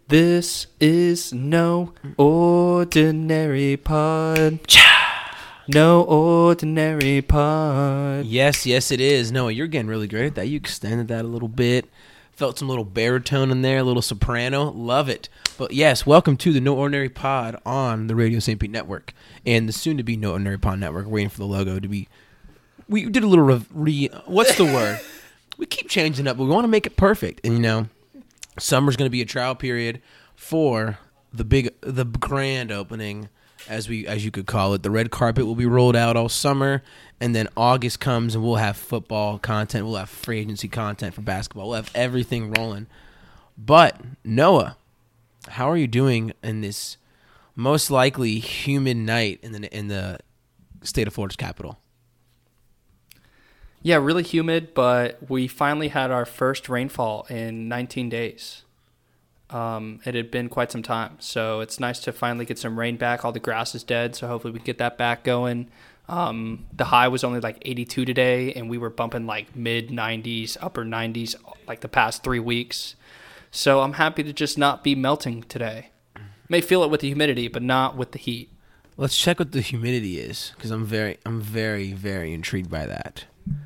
This is no ordinary pod. No ordinary pod. Yes, it is. Noah, you're getting really great at that. You extended that a little bit. Felt some little baritone in there, a little soprano. Love it. But yes, welcome to the No Ordinary Pod on the Radio St. Pete Network and the soon-to-be No Ordinary Pod Network. We're waiting for the logo to be... We did a little what's the word? We keep changing up, but we want to make it perfect. And, you know, summer's going to be a trial period for the grand opening, as you could call it. The red carpet will be rolled out all summer, and then August comes and we'll have football content, we'll have free agency content for basketball, we'll have everything rolling. But Noah, how are you doing in this most likely humid night in the state of Florida's capital? Yeah, really humid, but we finally had our first rainfall in 19 days. It had been quite some time, so it's nice to finally get some rain back. All the grass is dead, so hopefully we can get that back going. The high was only like 82 today, and we were bumping like mid-90s, upper 90s like the past 3 weeks. So I'm happy to just not be melting today. May feel it with the humidity, but not with the heat. Let's check what the humidity is, because I'm very, very intrigued by that.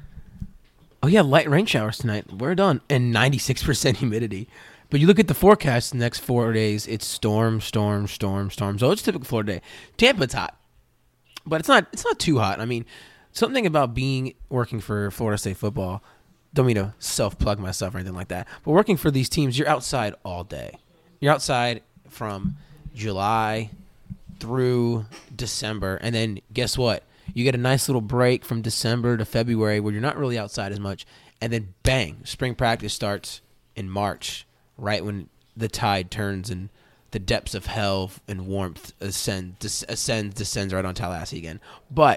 Oh yeah, light rain showers tonight. We're done, and 96% humidity. But you look at the forecast the next 4 days, it's storm. So it's a typical Florida day. Tampa's hot, but it's not too hot. I mean, something about working for Florida State football, don't mean to self-plug myself or anything like that, but working for these teams, you're outside all day. You're outside from July through December, and then guess what? You get a nice little break from December to February where you're not really outside as much, and then bang, spring practice starts in March, right when the tide turns and the depths of hell and warmth descends right on Tallahassee again. But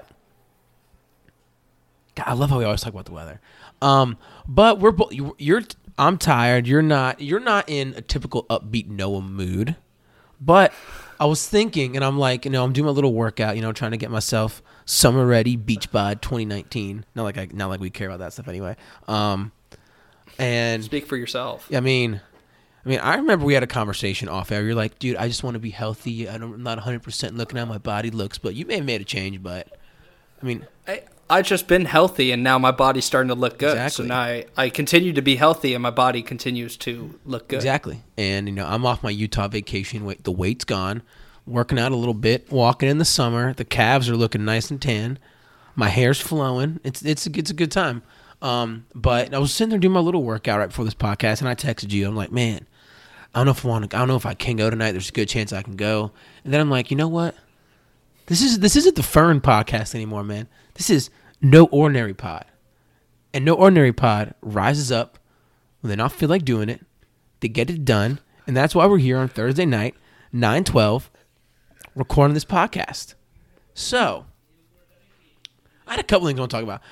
God, I love how we always talk about the weather. But we're both. I'm tired. You're not in a typical upbeat Noah mood. But I was thinking, and I'm like, I'm doing a little workout, trying to get myself summer ready, beach bod 2019. Not like we care about that stuff anyway. And speak for yourself. I mean, I remember we had a conversation off air. You're like, dude, I just want to be healthy. I'm not 100% looking how my body looks, but you may have made a change. But I mean, I've just been healthy, and now my body's starting to look good. Exactly. So now I continue to be healthy, and my body continues to look good. Exactly. And, I'm off my Utah vacation. The weight's gone. Working out a little bit. Walking in the summer. The calves are looking nice and tan. My hair's flowing. It's a good time. But I was sitting there doing my little workout right before this podcast, and I texted you. I'm like, man, I don't know if I can go tonight. There's a good chance I can go. And then I'm like, you know what? This isn't the Fern podcast anymore, man. This is No Ordinary Pod. And No Ordinary Pod rises up when they not feel like doing it. They get it done. And that's why we're here on Thursday night, 9/12, recording this podcast. So, I had a couple things I want to talk about.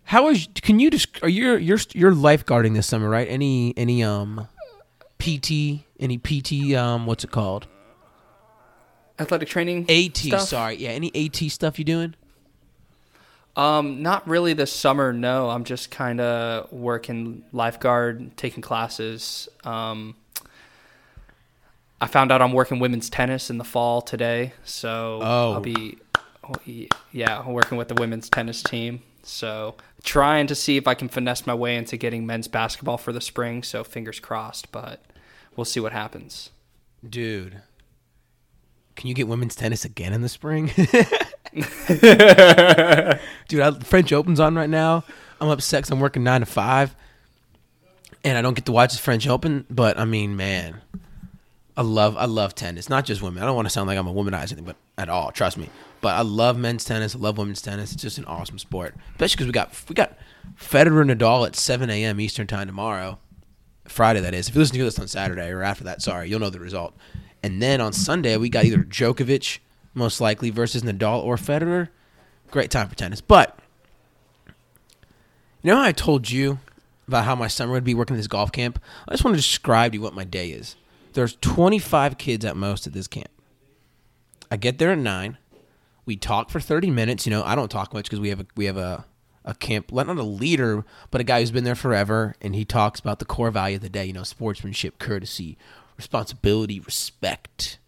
You're lifeguarding this summer, right? Any PT, what's it called? Athletic training AT, stuff? sorry. Yeah, any AT stuff you doing? Not really this summer, no. I'm just kind of working lifeguard, taking classes. I found out I'm working women's tennis in the fall today, so I'll be working with the women's tennis team. So trying to see if I can finesse my way into getting men's basketball for the spring, so fingers crossed, but we'll see what happens. Dude, can you get women's tennis again in the spring? Dude, French Open's on right now. I'm upset because I'm working 9 to 5, and I don't get to watch the French Open. But I mean, man, I love tennis. Not just women. I don't want to sound like I'm a womanizer, but at all. Trust me. But I love men's tennis. I love women's tennis. It's just an awesome sport, especially because we got Federer and Nadal at 7 a.m. Eastern time tomorrow, Friday that is. If you listen to this on Saturday or after that, sorry, you'll know the result. And then on Sunday we got either Djokovic, most likely, versus Nadal or Federer. Great time for tennis. But, how I told you about how my summer would be working this golf camp? I just want to describe to you what my day is. There's 25 kids at most at this camp. I get there at 9. We talk for 30 minutes. I don't talk much because we have a camp, not a leader, but a guy who's been there forever, and he talks about the core value of the day, sportsmanship, courtesy, responsibility, respect,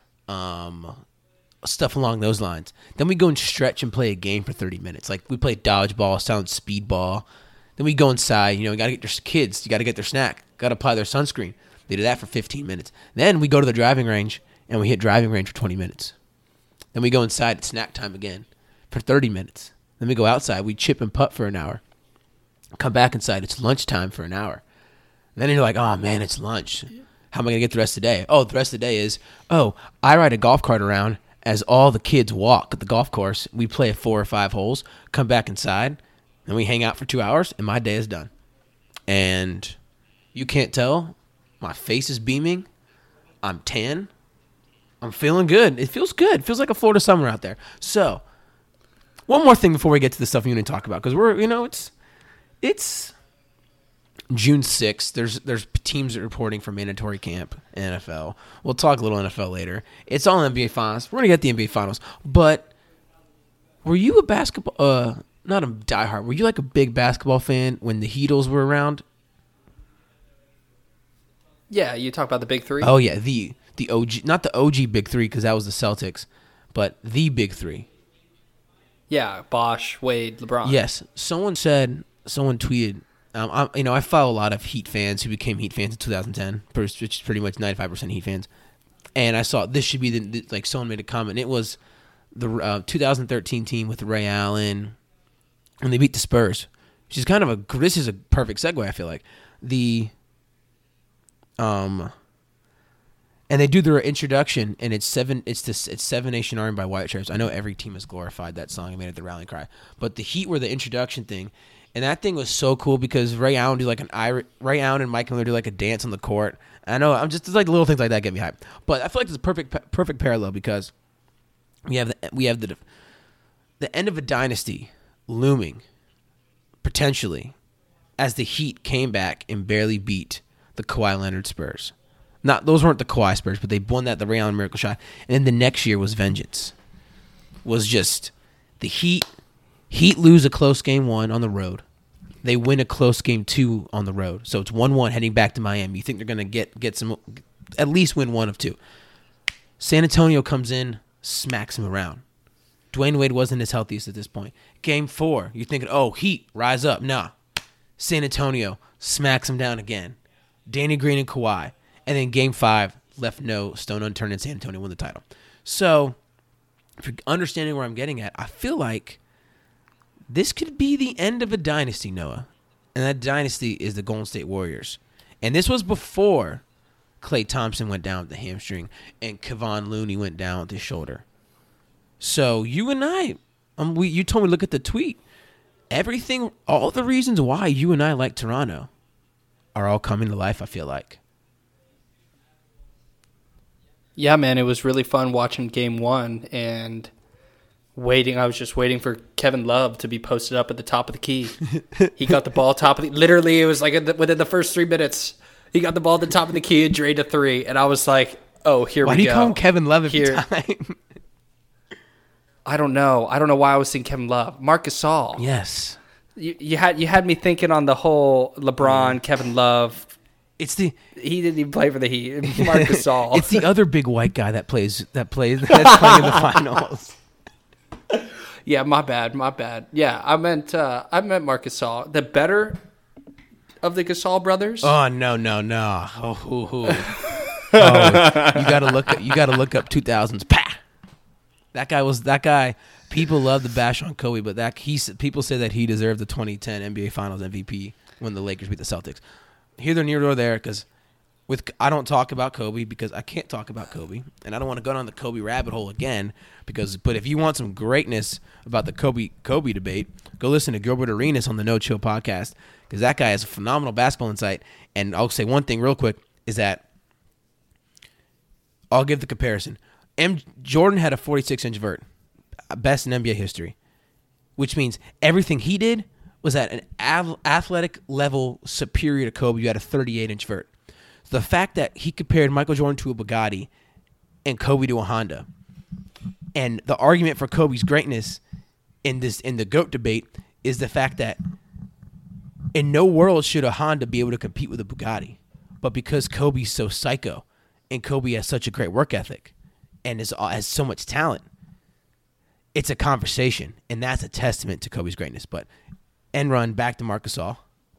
stuff along those lines. Then we go and stretch and play a game for 30 minutes. Like we play dodgeball, sound speedball. Then we go inside. You got to get your kids. You got to get their snack. Got to apply their sunscreen. They do that for 15 minutes. Then we go to the driving range and we hit driving range for 20 minutes. Then we go inside at snack time again for 30 minutes. Then we go outside. We chip and putt for an hour. Come back inside. It's lunchtime for an hour. Then you're like, oh man, it's lunch. How am I going to get the rest of the day? Oh, the rest of the day is, I ride a golf cart around as all the kids walk at the golf course. We play 4 or 5 holes, come back inside, and we hang out for 2 hours, and my day is done. And you can't tell. My face is beaming. I'm tan. I'm feeling good. It feels good. It feels like a Florida summer out there. So, one more thing before we get to the stuff you want to talk about, because we're, it's June 6th. There's teams reporting for mandatory camp, NFL. We'll talk a little NFL later. It's all NBA Finals. We're going to get the NBA Finals. But were you a basketball, not a diehard, were you like a big basketball fan when the Heatles were around? Yeah, you talk about the big three? Oh, yeah, the OG, not the OG big three because that was the Celtics, but the big three. Yeah, Bosh, Wade, LeBron. Yes. Someone tweeted, I follow a lot of Heat fans who became Heat fans in 2010, which is pretty much 95% Heat fans. And I saw this should be someone made a comment. It was the 2013 team with Ray Allen, and they beat the Spurs, which is this is a perfect segue, I feel like. And they do their introduction, and it's Seven Nation Army by White Stripes. I know every team has glorified that song and made it the rallying cry, but the Heat were the introduction thing. And that thing was so cool because Ray Allen and Mike Miller do like a dance on the court. I know it's like little things like that get me hyped. But I feel like it's a perfect parallel because we have the end of a dynasty looming potentially as the Heat came back and barely beat the Kawhi Leonard Spurs. Those weren't the Kawhi Spurs, but they won the Ray Allen miracle shot. And then the next year was vengeance. Was just the Heat lose a close game 1 on the road. They win a close game 2 on the road. So it's 1-1 heading back to Miami. You think they're going to get some, at least win 1 of 2. San Antonio comes in, smacks him around. Dwayne Wade wasn't as healthiest at this point. Game 4, you're thinking, Heat, rise up. Nah. San Antonio smacks him down again. Danny Green and Kawhi. And then Game 5, left no stone unturned, and San Antonio won the title. So, if you're understanding where I'm getting at, I feel like this could be the end of a dynasty, Noah. And that dynasty is the Golden State Warriors. And this was before Klay Thompson went down with the hamstring and Kevon Looney went down with his shoulder. So, you and I, you told me look at the tweet. All the reasons why you and I like Toronto are all coming to life, I feel like. Yeah, man, it was really fun watching Game 1 and waiting. I was just waiting for Kevin Love to be posted up at the top of the key. He got the ball literally, it was like within the first 3 minutes, he got the ball at the top of the key and drained a 3. And I was like, oh, here we go. Why do you call him Kevin Love every time? I don't know. I don't know why I was thinking Kevin Love. Marc Gasol. Yes. You had me thinking on the whole LeBron, Kevin Love. He didn't even play for the Heat. Marc Gasol. It's the other big white guy that's playing in the finals. Yeah, my bad. Yeah, I meant Marc Gasol. The better of the Gasol brothers. Oh no. You gotta look up 2000s. Pah! That guy. People love to bash on Kobe, but people say that he deserved the 2010 NBA Finals MVP when the Lakers beat the Celtics. Here they're near or there because I don't talk about Kobe because I can't talk about Kobe, and I don't want to go down the Kobe rabbit hole again. But if you want some greatness about the Kobe debate, go listen to Gilbert Arenas on the No Chill podcast because that guy has a phenomenal basketball insight. And I'll say one thing real quick is that I'll give the comparison. Jordan had a 46-inch vert, best in NBA history, which means everything he did was at an athletic level superior to Kobe. You had a 38-inch vert. So the fact that he compared Michael Jordan to a Bugatti and Kobe to a Honda, and the argument for Kobe's greatness in the GOAT debate is the fact that in no world should a Honda be able to compete with a Bugatti. But because Kobe's so psycho, and Kobe has such a great work ethic and has so much talent. It's a conversation, and that's a testament to Kobe's greatness. But end run back to Marc Gasol.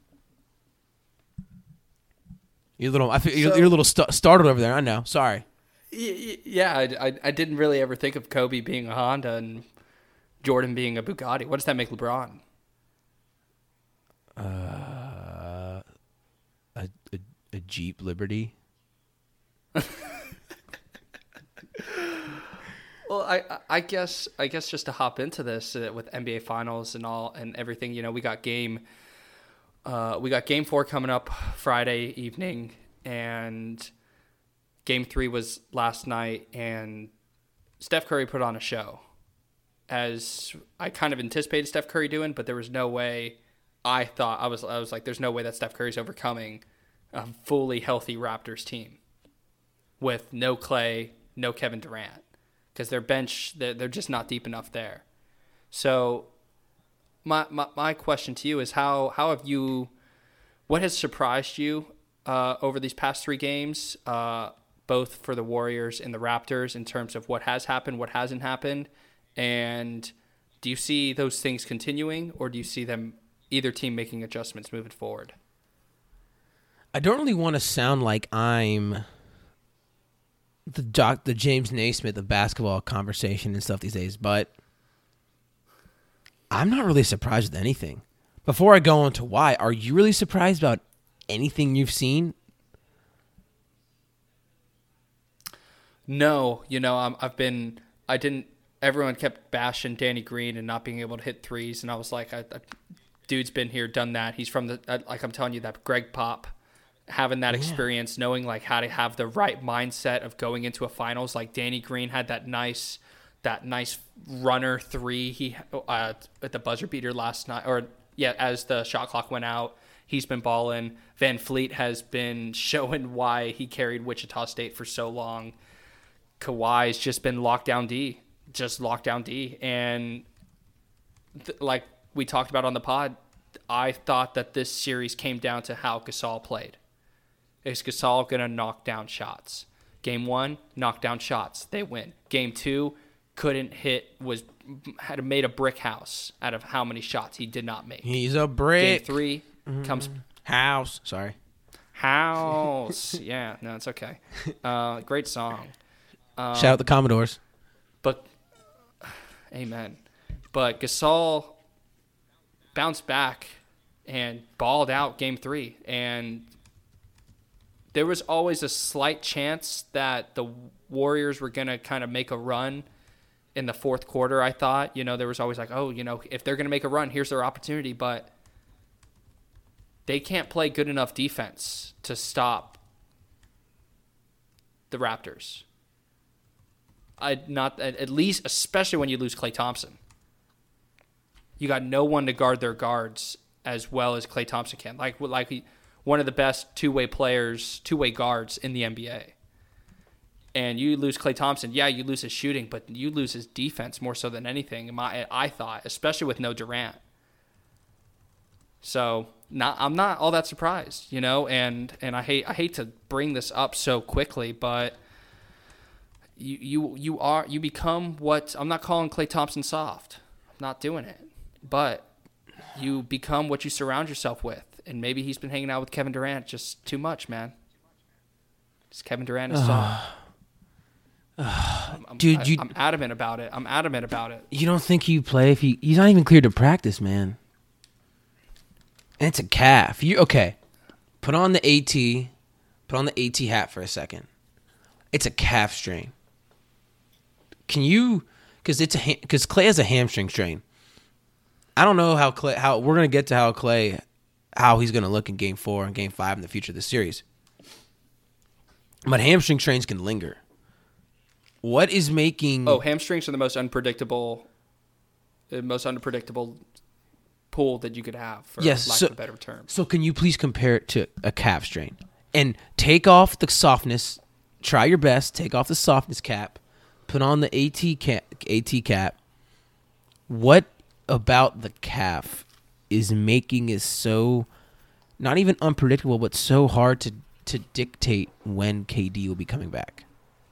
You're a little startled over there. I know. Sorry. Yeah, I didn't really ever think of Kobe being a Honda and Jordan being a Bugatti. What does that make LeBron? A Jeep Liberty. Well, I guess just to hop into this with NBA Finals and all and everything, we got game 4 coming up Friday evening, and game 3 was last night, and Steph Curry put on a show, as I kind of anticipated Steph Curry doing, but there was no way. I was like, there's no way that Steph Curry's overcoming a fully healthy Raptors team with no Klay, no Kevin Durant, because their bench, they're just not deep enough there. So my question to you is what has surprised you over these past 3 games, both for the Warriors and the Raptors, in terms of what has happened, what hasn't happened, and do you see those things continuing, or do you see them either team making adjustments moving forward? I don't really want to sound like I'm the James Naismith of basketball conversation and stuff these days, but I'm not really surprised with anything. Before I go on to why, are you really surprised about anything you've seen? No, everyone kept bashing Danny Green and not being able to hit threes, and I was like, dude's been here, done that. He's from I'm telling you, that Greg Pop, having that experience, knowing like how to have the right mindset of going into a finals. Like Danny Green had that nice runner 3 he at the buzzer beater last night, as the shot clock went out. He's been balling. Van Fleet has been showing why he carried Wichita State for so long. Kawhi's just been lockdown D, and like we talked about on the pod, I thought that this series came down to how Gasol played. Is Gasol going to knock down shots? Game 1, knock down shots. They win. Game 2, couldn't hit, had made a brick house out of how many shots he did not make. He's a brick. Game 3 comes... House. Sorry. House. Yeah, no, it's okay. Great song. Shout out the Commodores. But, amen. But Gasol bounced back and balled out game 3, and there was always a slight chance that the Warriors were going to kind of make a run in the fourth quarter. I thought, there was always like, if they're going to make a run, here's their opportunity, but they can't play good enough defense to stop the Raptors. At least, especially when you lose Klay Thompson. You got no one to guard their guards as well as Klay Thompson can. Like one of the best two-way guards in the NBA. And you lose Klay Thompson. Yeah, you lose his shooting, but you lose his defense more so than anything, I thought, especially with no Durant. So I'm not all that surprised, and I hate to bring this up so quickly, but you become what, I'm not calling Klay Thompson soft. I'm not doing it. But you become what you surround yourself with. And maybe he's been hanging out with Kevin Durant just too much, man. Just Kevin Durant is soft. I'm adamant about it. You don't think he'd play if he's not even cleared to practice, man. And it's a calf. Okay. Put on the AT hat for a second. It's a calf strain. Because Klay has a hamstring strain. I don't know how we're going to get to how he's going to look in Game 4 and Game 5 in the future of the series. But hamstring strains can linger. What is making... Oh, hamstrings are the most unpredictable pull that you could have, for lack of a better term. So can you please compare it to a calf strain? And take off the softness. Try your best. Take off the softness cap. Put on the AT cap. What about the calf is making it so, not even unpredictable, but so hard to dictate when KD will be coming back?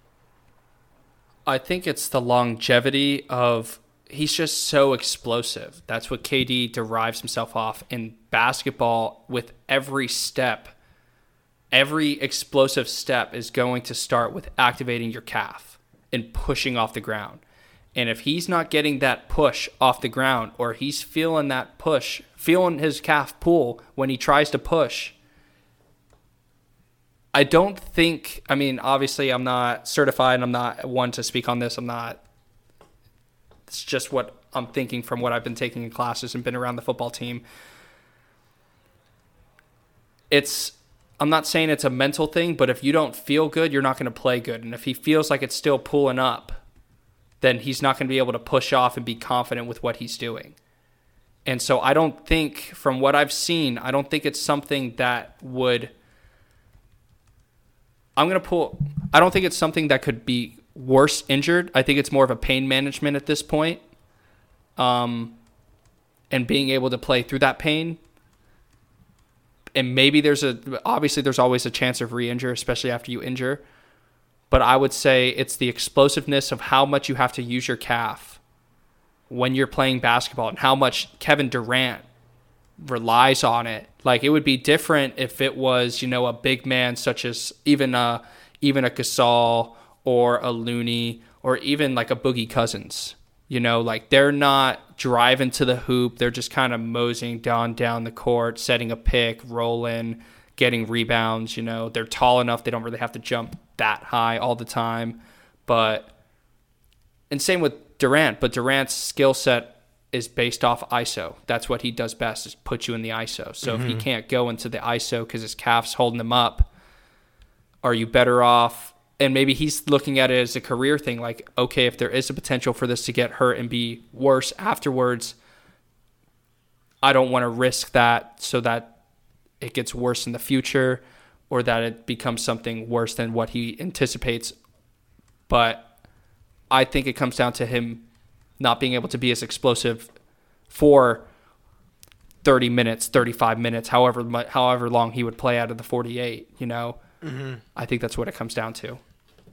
I think it's the longevity of he's just so explosive. That's what KD derives himself off in basketball. With every step, every explosive step is going to start with activating your calf and pushing off the ground. And if he's not getting that push off the ground, or he's feeling that push, feeling his calf pull when he tries to push, I don't think, I mean, obviously I'm not certified. I'm not one to speak on this. It's just what I'm thinking from what I've been taking in classes and been around the football team. I'm not saying it's a mental thing, but if you don't feel good, you're not going to play good. And if he feels like it's still pulling up, then he's not going to be able to push off and be confident with what he's doing. And so I don't think, from what I've seen, I don't think it's something that would... I don't think it's something that could be worse injured. I think it's more of a pain management at this point. And being able to play through that pain. And maybe there's always a chance of re-injure, especially after you injure. But I would say it's the explosiveness of how much you have to use your calf when you're playing basketball and how much Kevin Durant relies on it. Like, it would be different if it was, a big man such as even a Gasol or a Looney or even like a Boogie Cousins. Like, they're not driving to the hoop. They're just kind of moseying down the court, setting a pick, rolling, getting rebounds. They're tall enough. They don't really have to jump that high all the time. And same with Durant. But Durant's skill set is based off ISO. That's what he does best, is put you in the ISO. So if he can't go into the ISO because his calf's holding him up, are you better off? And maybe he's looking at it as a career thing. Like, okay, if there is a potential for this to get hurt and be worse afterwards, I don't want to risk that so that it gets worse in the future or that it becomes something worse than what he anticipates. But I think it comes down to him not being able to be as explosive for 30 minutes, 35 minutes, however long he would play out of the 48, I think that's what it comes down to.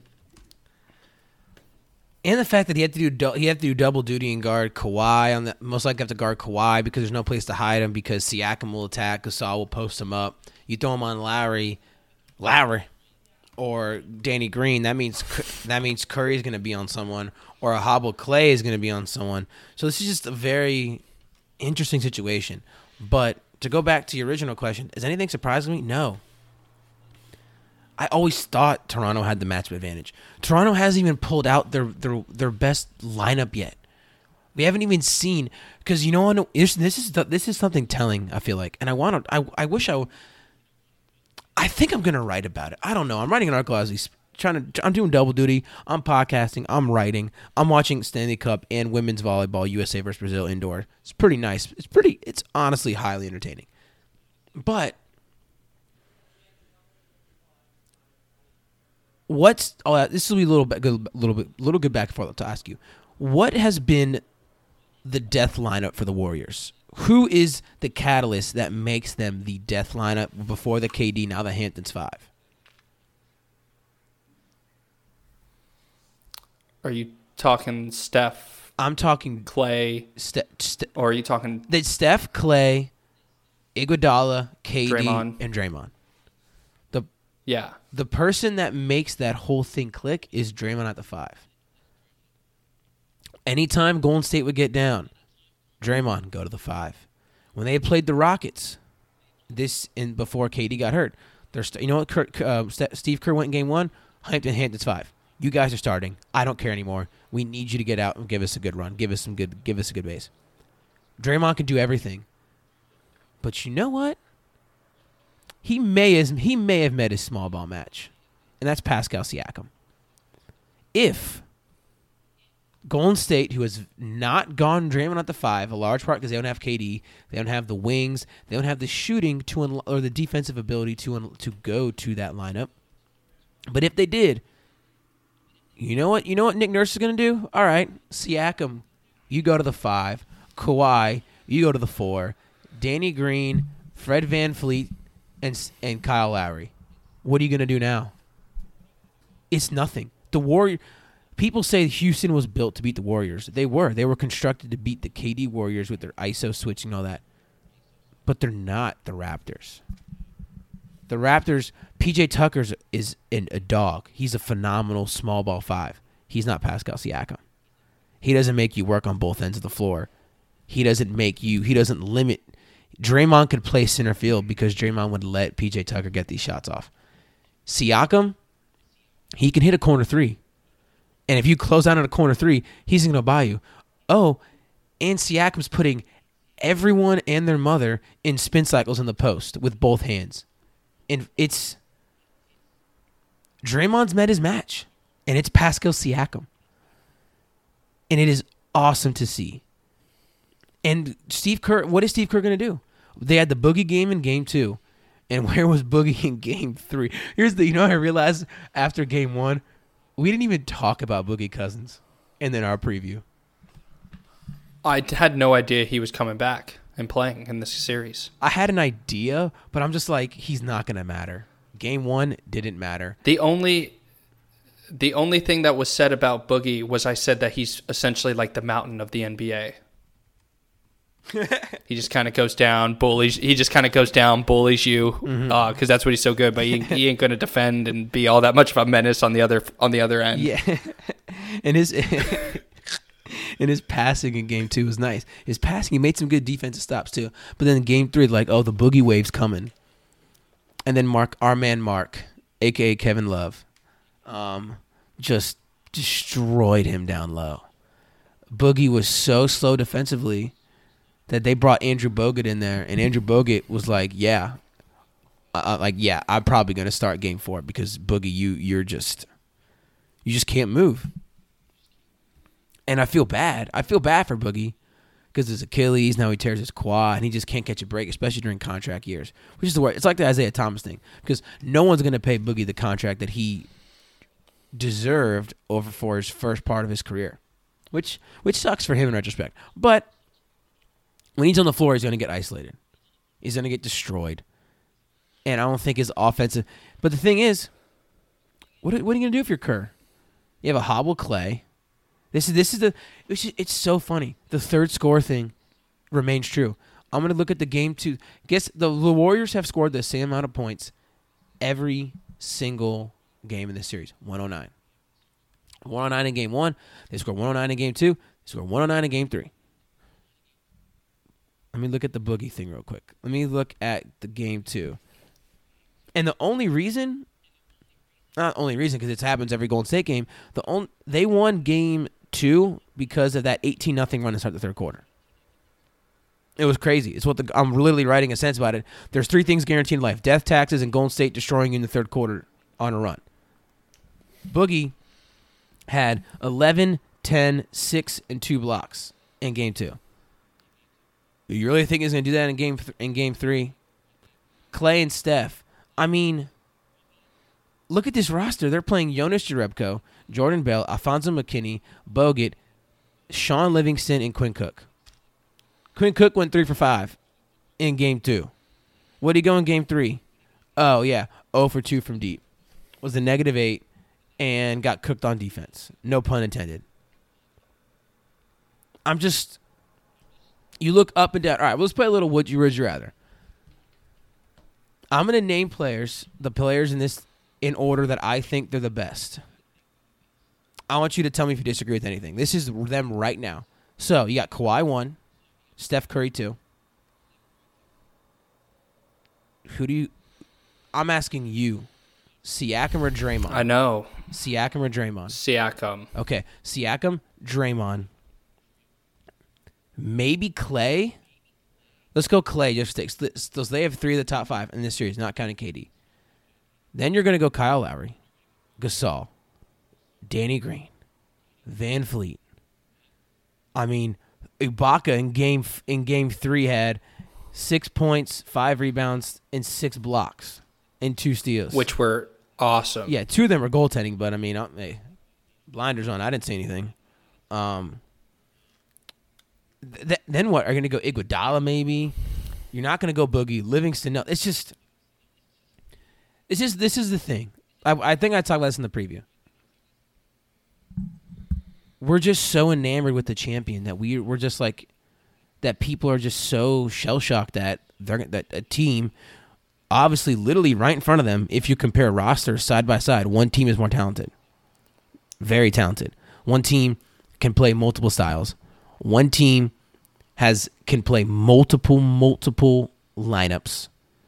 And the fact that he had to do double duty and guard Kawhi, most likely have to guard Kawhi because there's no place to hide him because Siakam will attack, Gasol will post him up. You throw him on Lowry, or Danny Green, that means Curry is going to be on someone, or a hobbled Clay is going to be on someone. So this is just a very interesting situation. But to go back to your original question, is anything surprising me? No. I always thought Toronto had the matchup advantage. Toronto hasn't even pulled out their best lineup yet. We haven't even seen, because this is something telling, I feel like, and I think I'm gonna write about it. I don't know. I'm writing an article as we I'm doing double duty. I'm podcasting. I'm writing. I'm watching Stanley Cup and women's volleyball, USA versus Brazil indoor. It's pretty nice. It's honestly highly entertaining. But this will be a little good back and forth to ask you. What has been the death lineup for the Warriors? Who is the catalyst that makes them the death lineup before the KD, now the Hamptons 5? Are you talking Steph? I'm talking Clay. Or are you talking Steph, Clay, Iguodala, KD, Draymond. and Draymond? Yeah. The person that makes that whole thing click is Draymond at the 5. Anytime Golden State would get down, Draymond go to the 5. When they played the Rockets, before KD got hurt, Steve Kerr went in game 1, Hamptons 5. You guys are starting. I don't care anymore. We need you to get out and give us a good run. Give us a good base. Draymond can do everything. But you know what? He may have met his small ball match, and that's Pascal Siakam. If Golden State, who has not gone Draymond at the 5, a large part because they don't have KD, they don't have the wings, they don't have the shooting or the defensive ability to go to that lineup. But if they did, you know what Nick Nurse is going to do? All right, Siakam, you go to the 5. Kawhi, you go to the 4. Danny Green, Fred VanVleet, and Kyle Lowry. What are you going to do now? It's nothing. The Warrior. People say Houston was built to beat the Warriors. They were. They were constructed to beat the KD Warriors with their ISO switching and all that. But they're not the Raptors. The Raptors, PJ Tucker is a dog. He's a phenomenal small ball 5. He's not Pascal Siakam. He doesn't make you work on both ends of the floor. He doesn't limit. Draymond could play center field because Draymond would let PJ Tucker get these shots off. Siakam, he can hit a corner 3. And if you close out on a corner 3, he's going to buy you. Oh, and Siakam's putting everyone and their mother in spin cycles in the post with both hands. And it's Draymond's met his match. And it's Pascal Siakam. And it is awesome to see. And Steve Kerr, what is Steve Kerr going to do? They had the Boogie game in game 2. And where was Boogie in game 3? I realized after game 1, we didn't even talk about Boogie Cousins in our preview. I had no idea he was coming back and playing in this series. I had an idea, but I'm just like, he's not going to matter. Game 1 didn't matter. The only thing that was said about Boogie was I said that he's essentially like the mountain of the NBA. He just kind of goes down, bullies. He just kind of goes down, bullies you, because that's what he's so good. But he ain't going to defend and be all that much of a menace on the other end. Yeah, and his passing in game 2 was nice. His passing, he made some good defensive stops too. But then in game 3, the Boogie wave's coming, and then our man Mark, aka Kevin Love, just destroyed him down low. Boogie was so slow defensively that they brought Andrew Bogut in there, and Andrew Bogut was like, I'm probably going to start game 4 because Boogie, you just can't move. And I feel bad. I feel bad for Boogie because his Achilles, now he tears his quad, and he just can't catch a break, especially during contract years, which is the worst. It's like the Isaiah Thomas thing because no one's going to pay Boogie the contract that he deserved for his first part of his career, which sucks for him in retrospect. But when he's on the floor, he's going to get isolated. He's going to get destroyed. And I don't think his offensive... But the thing is, what are you going to do if you're Kerr? You have a hobbled Clay. It's so funny. The third score thing remains true. I'm going to look at the game 2. Guess the Warriors have scored the same amount of points every single game in this series. 109. 109 in game 1. They scored 109 in game 2. They scored 109 in game 3. Let me look at the Boogie thing real quick. Let me look at the game 2. And the only reason, not only reason because it happens every Golden State game, they won game 2 because of that 18-0 run to start the third quarter. It was crazy. It's what I'm literally writing a sense about it. There's 3 things guaranteed in life: death, taxes, and Golden State destroying you in the third quarter on a run. Boogie had 11, 10, 6, and 2 blocks in game 2. You really think he's going to do that in game 3? Clay and Steph. I mean, look at this roster. They're playing Jonas Jerebko, Jordan Bell, Alfonso McKinney, Bogut, Sean Livingston, and Quinn Cook. Quinn Cook went 3 for 5 in game 2. What did he go in game 3? Oh, yeah, 0 for 2 from deep. Was a -8 and got cooked on defense. No pun intended. You look up and down. All right, let's play a little Would You Rather. I'm going to name the players in order that I think they're the best. I want you to tell me if you disagree with anything. This is them right now. So, you got Kawhi 1, Steph Curry 2. I'm asking you, Siakam or Draymond? I know. Siakam or Draymond? Siakam. Okay, Siakam, Draymond. Maybe Clay. Let's go Clay. So they have 3 of the top 5 in this series, not counting KD. Then you're going to go Kyle Lowry, Gasol, Danny Green, Van Fleet. I mean, Ibaka in game 3 had 6 points, 5 rebounds, and 6 blocks, and 2 steals, which were awesome. Yeah, 2 of them were goaltending, but I mean, hey, blinders on. I didn't see anything. Then what? Are you going to go Iguodala maybe? You're not going to go Boogie. Livingston, no. It's just This is the thing. I think I talked about this in the preview. We're just so enamored with the champion that we're just like that. People are just so shell shocked that that a team, obviously, literally right in front of them. If you compare rosters side by side, one team is more talented, very talented. One team can play multiple styles. One team can play multiple lineups.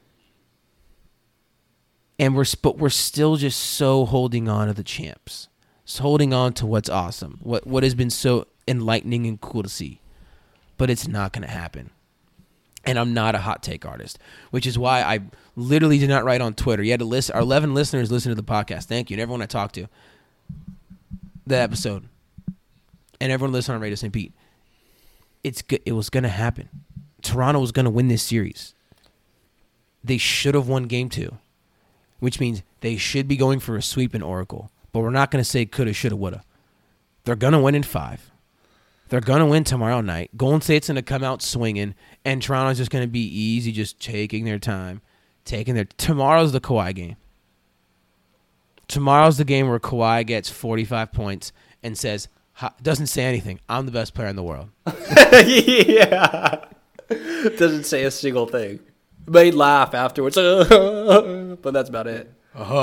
And we're still just so holding on to the champs. Just holding on to what's awesome. What has been so enlightening and cool to see. But it's not going to happen. And I'm not a hot take artist, which is why I literally did not write on Twitter. You had to listen. Our 11 listeners listen to the podcast. Thank you. And everyone I talked to. The episode. And everyone listening on Radio St. Pete. It was going to happen. Toronto was going to win this series. They should have won game 2. Which means they should be going for a sweep in Oracle. But we're not going to say coulda, shoulda, woulda. They're going to win in 5. They're going to win tomorrow night. Golden State's going to come out swinging, and Toronto's just going to be easy, just taking their time. Tomorrow's the Kawhi game. Tomorrow's the game where Kawhi gets 45 points and doesn't say anything. I'm the best player in the world. Yeah. Doesn't say a single thing. Made laugh afterwards, but that's about it.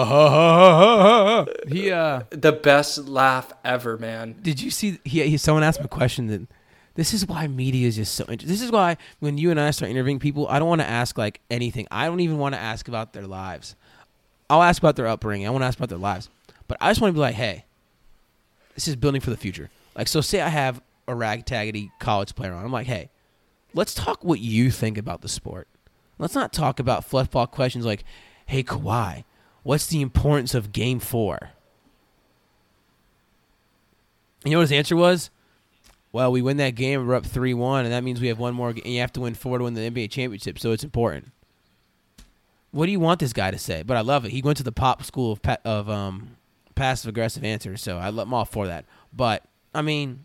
The best laugh ever, man. Did you see? Someone asked me a question that. This is why media is just so interesting. This is why when you and I start interviewing people, I don't want to ask like anything. I don't even want to ask about their lives. I'll ask about their upbringing. I want to ask about their lives, but I just want to be like, hey, this is building for the future. Like, so say I have a ragtaggedy college player on. I'm like, hey, let's talk what you think about the sport. Let's not talk about football questions like, hey, Kawhi, what's the importance of Game 4? You know what his answer was? Well, we win that game, we're up 3-1, and that means we have one more game. And you have to win 4 to win the NBA championship, so it's important. What do you want this guy to say? But I love it. He went to the pop school of passive-aggressive answers, so I'm all for that. But, I mean,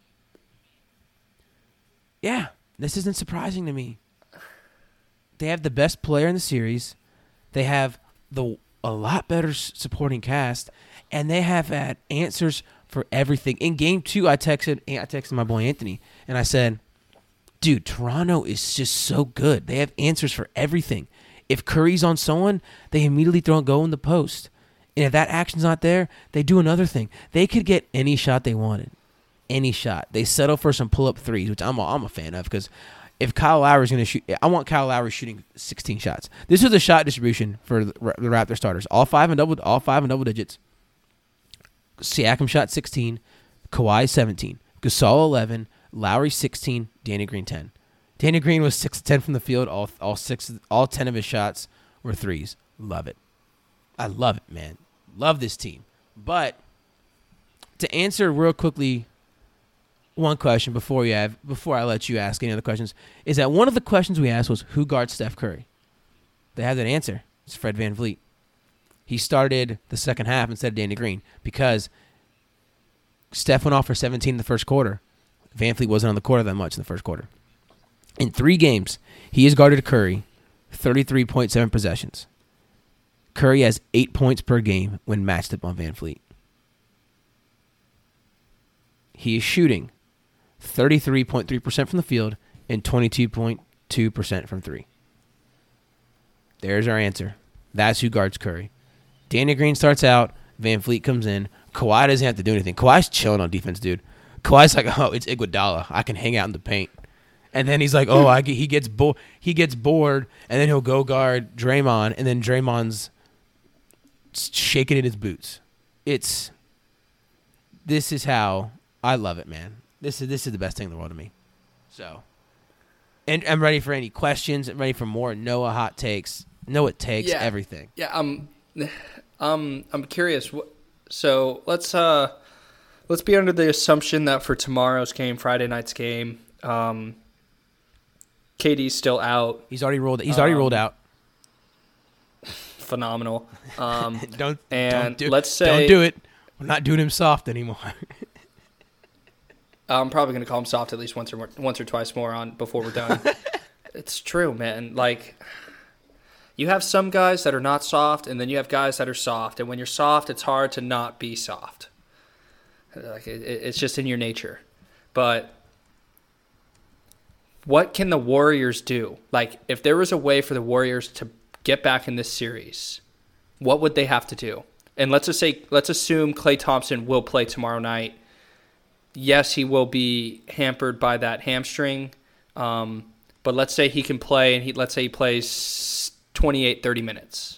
yeah, this isn't surprising to me. They have the best player in the series. They have a lot better supporting cast, and they have had answers for everything. In Game 2, I texted my boy Anthony, and I said, dude, Toronto is just so good. They have answers for everything. If Curry's on someone, they immediately go in the post. And if that action's not there, they do another thing. They could get any shot they wanted. Any shot. They settle for some pull-up threes, which I'm a fan of, because if Kyle Lowry's going to shoot, I want Kyle Lowry shooting 16 shots. This was the shot distribution for the Raptor starters. All five in double digits. Siakam shot 16, Kawhi 17, Gasol 11, Lowry 16, Danny Green 10. Danny Green was 6-10 from the field. All 10 of his shots were threes. Love it. I love it, man. Love this team. But to answer real quickly one question before I let you ask any other questions, is that one of the questions we asked was who guards Steph Curry? They have that answer. It's Fred VanVleet. He started the second half instead of Danny Green because Steph went off for 17 in the first quarter. VanVleet wasn't on the court that much in the first quarter. In 3 games, he has guarded Curry 33.7 possessions. Curry has 8 points per game when matched up on VanVleet. He is shooting 33.3% from the field and 22.2% from 3. There's our answer. That's who guards Curry. Danny Green starts out. VanVleet comes in. Kawhi doesn't have to do anything. Kawhi's chilling on defense, dude. Kawhi's like, oh, it's Iguodala. I can hang out in the paint. And then he's like, oh, he gets bored, and then he'll go guard Draymond, and then Draymond's shaking in his boots. This is how I love it, man. This is the best thing in the world to me. So, and I'm ready for any questions. I'm ready for more Noah hot takes. Noah takes everything. Yeah, I'm curious. So let's be under the assumption that for tomorrow's game, Friday night's game, KD's still out. He's already rolled out. Phenomenal. Don't do it. We're not doing him soft anymore. I'm probably going to call him soft at least once or twice more before we're done. It's true, man. Like, You have some guys that are not soft, and then you have guys that are soft. And when you're soft, it's hard to not be soft. Like it's just in your nature. But what can the Warriors do? Like, if there was a way for the Warriors to get back in this series, what would they have to do? And let's assume Klay Thompson will play tomorrow night. Yes, he will be hampered by that hamstring. But let's say he can play, and let's say he plays 28, 30 minutes.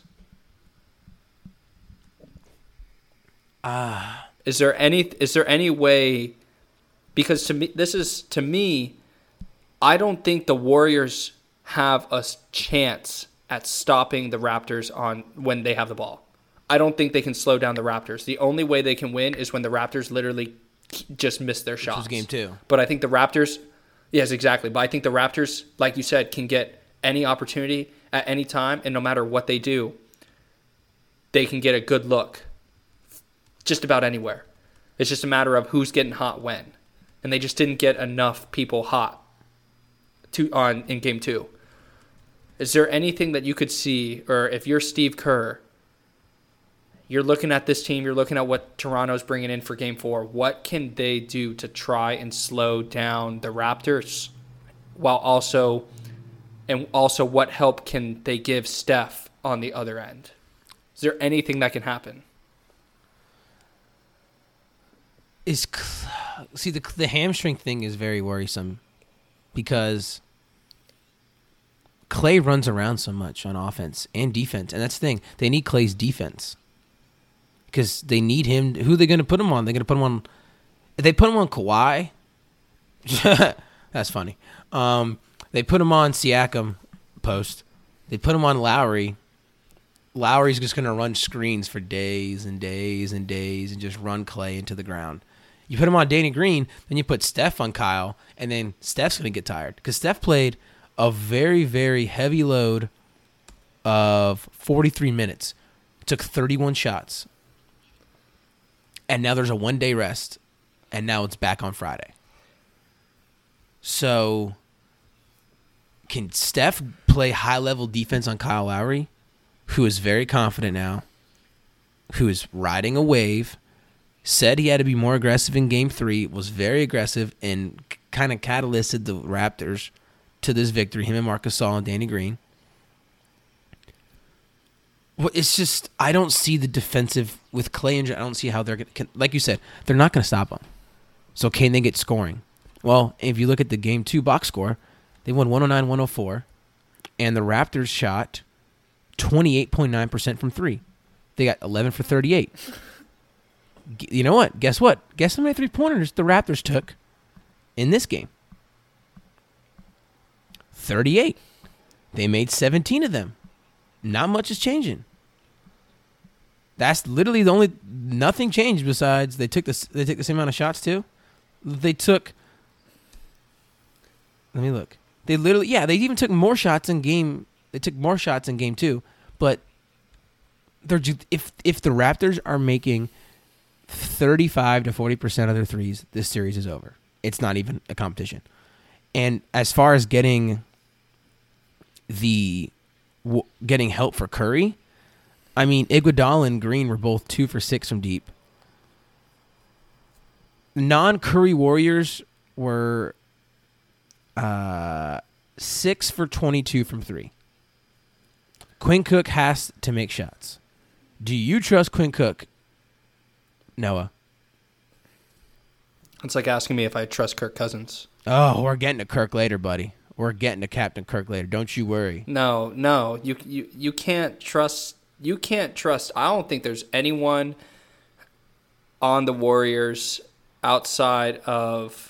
Is there any way? Because to me, I don't think the Warriors have a chance at stopping the Raptors when they have the ball. I don't think they can slow down the Raptors. The only way they can win is when the Raptors literally just miss their shots. Which was game 2. But I think the Raptors, yes, exactly. But I think the Raptors, like you said, can get any opportunity at any time, and no matter what they do, they can get a good look just about anywhere. It's just a matter of who's getting hot when. And they just didn't get enough people hot in game 2. Is there anything that you could see, or if you're Steve Kerr, you're looking at this team, you're looking at what Toronto's bringing in for game 4, what can they do to try and slow down the Raptors, while also what help can they give Steph on the other end? Is there anything that can happen? See, the hamstring thing is very worrisome because Klay runs around so much on offense and defense, and that's the thing. They need Klay's defense because they need him. Who are they going to put him on? They're going to put him on. If they put him on Kawhi, that's funny. They put him on Siakam post. They put him on Lowry. Lowry's just going to run screens for days and days and days and just run Klay into the ground. You put him on Danny Green, then you put Steph on Kyle, and then Steph's going to get tired because Steph played a very, very heavy load of 43 minutes. Took 31 shots. And now there's a one-day rest, and now it's back on Friday. So can Steph play high-level defense on Kyle Lowry, who is very confident now, who is riding a wave, said he had to be more aggressive in Game 3, was very aggressive, and kind of catalysted the Raptors to this victory, him and Marcus Gasol and Danny Green. Well, it's just, I don't see the defensive with Klay injured. I don't see how they're going to, like you said, they're not going to stop him. So can they get scoring? Well, if you look at the Game 2 box score, they won 109-104, and the Raptors shot 28.9% from 3. They got 11 for 38. You know what? Guess what? Guess how many three-pointers the Raptors took in this game? 38. They made 17 of them. Not much is changing. That's literally the only, nothing changed besides they took the same amount of shots too. They took, let me look. They literally, they even took more shots in game. They took more shots in Game 2, but they're if the Raptors are making 35 to 40% of their threes, this series is over. It's not even a competition. And as far as getting help for Curry, I mean, Iguodala and Green were both 2 for 6 from deep. Non-Curry Warriors were 6 for 22 from 3. Quinn Cook has to make shots. Do you trust Quinn Cook, Noah? It's like asking me if I trust Kirk Cousins. Oh, we're getting to Kirk later, buddy. We're getting to Captain Kirk later. Don't you worry. No. You can't trust. You can't trust. I don't think there's anyone on the Warriors outside of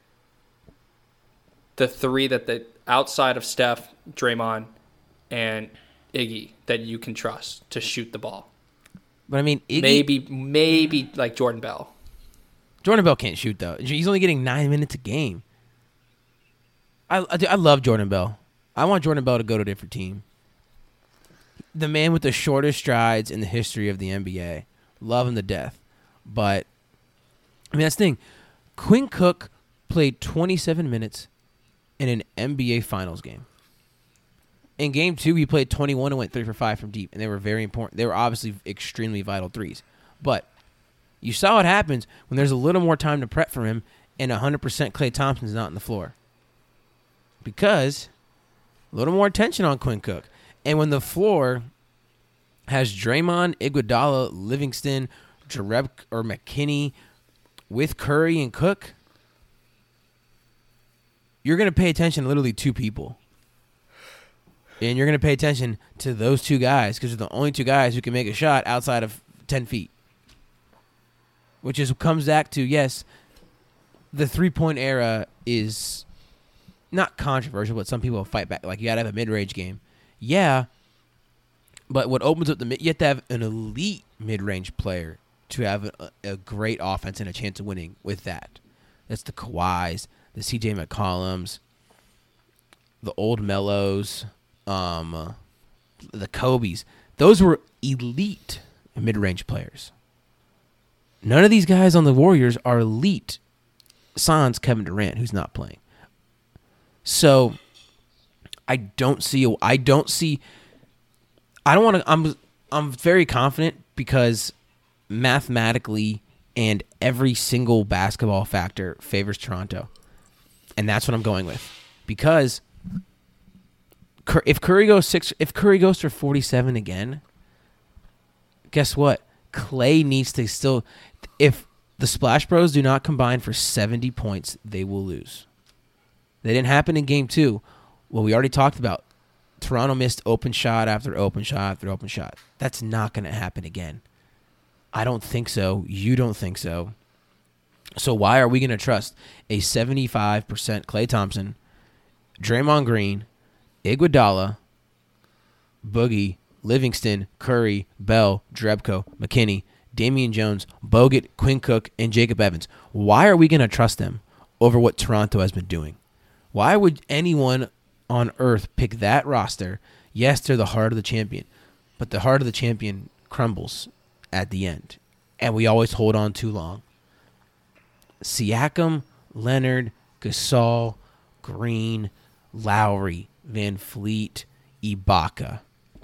the three outside of Steph, Draymond, and Iggy that you can trust to shoot the ball. But I mean, Iggy, maybe like Jordan Bell. Jordan Bell can't shoot though. He's only getting 9 minutes a game. I love Jordan Bell. I want Jordan Bell to go to a different team. The man with the shortest strides in the history of the NBA. Love him to death. But, I mean, that's the thing. Quinn Cook played 27 minutes in an NBA Finals game. In game 2, he played 21 and went 3 for 5 from deep, and they were very important. They were obviously extremely vital threes. But you saw what happens when there's a little more time to prep for him and 100% Klay Thompson's not on the floor. Because a little more attention on Quinn Cook. And when the floor has Draymond, Iguodala, Livingston, or McKinney with Curry and Cook, you're going to pay attention to literally 2 people. And you're going to pay attention to those 2 guys because they're the only 2 guys who can make a shot outside of 10 feet. Which comes back to, yes, the 3-point era is not controversial, but some people fight back. Like, you got to have a mid-range game. Yeah, but what opens up you have to have an elite mid-range player to have a great offense and a chance of winning with that. That's the Kawhis, the CJ McCollums, the old Mellos, the Kobes. Those were elite mid-range players. None of these guys on the Warriors are elite. Sans Kevin Durant, who's not playing. So I'm very confident because mathematically and every single basketball factor favors Toronto. And that's what I'm going with. Because if Curry goes for 47 again, guess what? Klay needs to still, if the Splash Bros do not combine for 70 points, they will lose. That didn't happen in game 2. Well, we already talked about Toronto missed open shot after open shot after open shot. That's not going to happen again. I don't think so. You don't think so. So why are we going to trust a 75% Klay Thompson, Draymond Green, Iguodala, Boogie, Livingston, Curry, Bell, Drebko, McKinney, Damian Jones, Bogut, Quinn Cook, and Jacob Evans? Why are we going to trust them over what Toronto has been doing? Why would anyone on earth pick that roster? Yes, they're the heart of the champion, but the heart of the champion crumbles at the end, and we always hold on too long. Siakam, Leonard, Gasol, Green, Lowry, Van Fleet, Ibaka.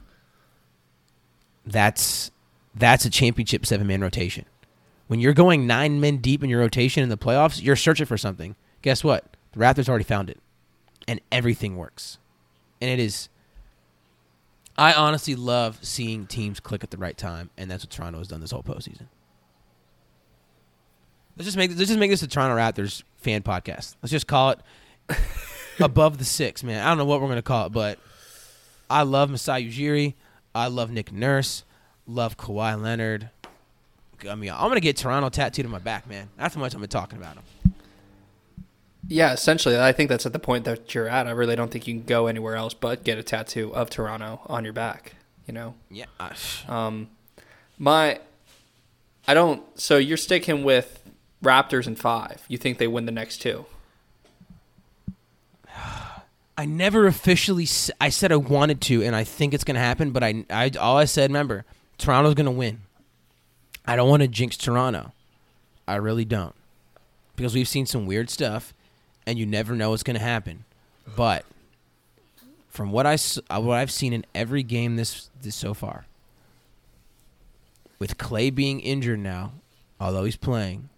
That's a championship 7-man rotation. When you're going 9 men deep in your rotation in the playoffs, you're searching for something. Guess what? The Raptors already found it. And everything works. And it is. I honestly love seeing teams click at the right time, and that's what Toronto has done this whole postseason. Let's just make this a Toronto Raptors fan podcast. Let's just call it Above the Six, man. I don't know what we're going to call it, but I love Masai Ujiri. I love Nick Nurse. Love Kawhi Leonard. I mean, I'm going to get Toronto tattooed on my back, man. That's how much I've been talking about them. Yeah, essentially, I think that's at the point that you're at. I really don't think you can go anywhere else but get a tattoo of Toronto on your back, you know? Yeah. So you're sticking with Raptors in 5. You think they win the next 2? I never officially I said I wanted to, and I think it's going to happen, but all I said, remember, Toronto's going to win. I don't want to jinx Toronto. I really don't. Because we've seen some weird stuff, and you never know what's going to happen. But from what I've seen in every game this so far, with Klay being injured now, although he's playing,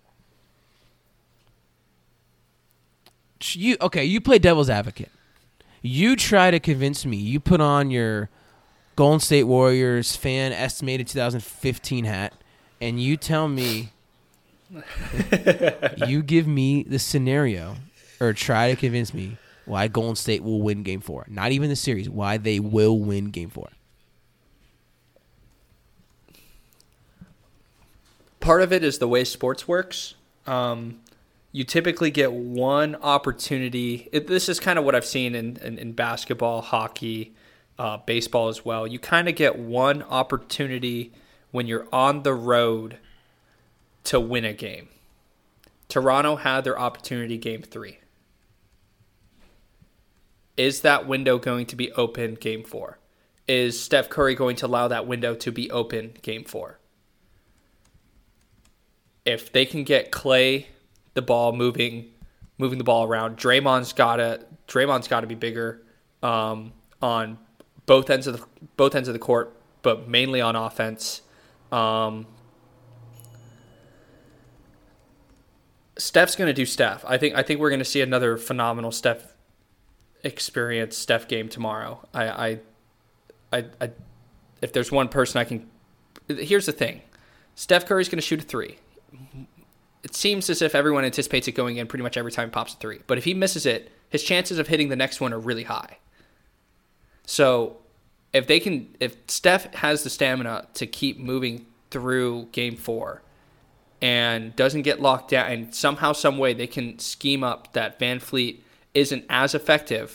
you play devil's advocate. You try to convince me. You put on your Golden State Warriors fan estimated 2015 hat, and you tell me, you give me the scenario, or try to convince me why Golden State will win Game 4. Not even the series, why they will win Game 4. Part of it is the way sports works. You typically get one opportunity. This is kind of what I've seen in basketball, hockey, baseball as well. You kind of get one opportunity when you're on the road to win a game. Toronto had their opportunity Game 3. Is that window going to be open Game 4? Is Steph Curry going to allow that window to be open Game 4? If they can get Klay the ball moving the ball around, Draymond's got to be bigger on both ends of the court, but mainly on offense. Steph's going to do Steph. I think we're going to see another phenomenal Steph game tomorrow. I if there's one person I can, here's the thing: Steph Curry's going to shoot a three. It seems as if everyone anticipates it going in pretty much every time he pops a three. But if he misses it, his chances of hitting the next one are really high. So if Steph has the stamina to keep moving through Game 4 and doesn't get locked down, and somehow, some way they can scheme up that Van Fleet isn't as effective,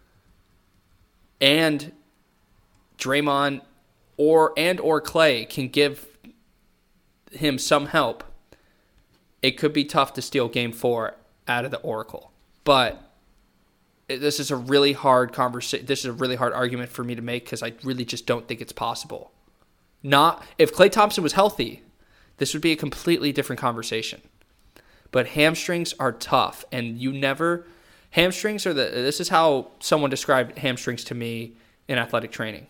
and Draymond or Klay can give him some help, it could be tough to steal Game 4 out of the Oracle. But this is a really hard conversation. This is a really hard argument for me to make because I really just don't think it's possible. If Klay Thompson was healthy, this would be a completely different conversation. But hamstrings are tough, and hamstrings are this is how someone described hamstrings to me in athletic training.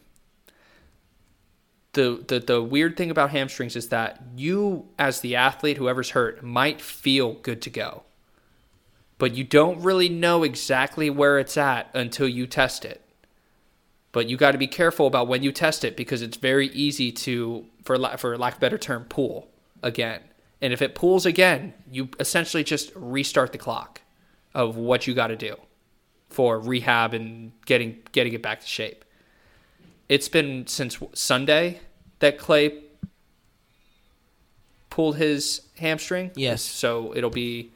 The weird thing about hamstrings is that you, as the athlete, whoever's hurt, might feel good to go. But you don't really know exactly where it's at until you test it. But you got to be careful about when you test it because it's very easy to, for lack of a better term, pull again. And if it pulls again, you essentially just restart the clock of what you got to do for rehab and getting it back to shape. It's been since Sunday that Klay pulled his hamstring. Yes. So it'll be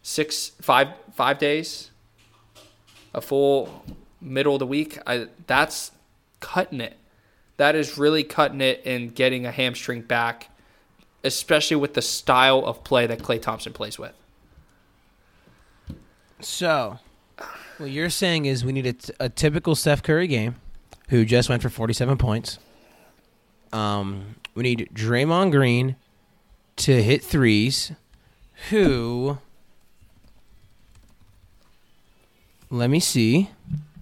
5 days, a full middle of the week. That's cutting it. That is really cutting it in getting a hamstring back, especially with the style of play that Klay Thompson plays with. So, what you're saying is we need a typical Steph Curry game, who just went for 47 points. We need Draymond Green to hit threes, who, let me see,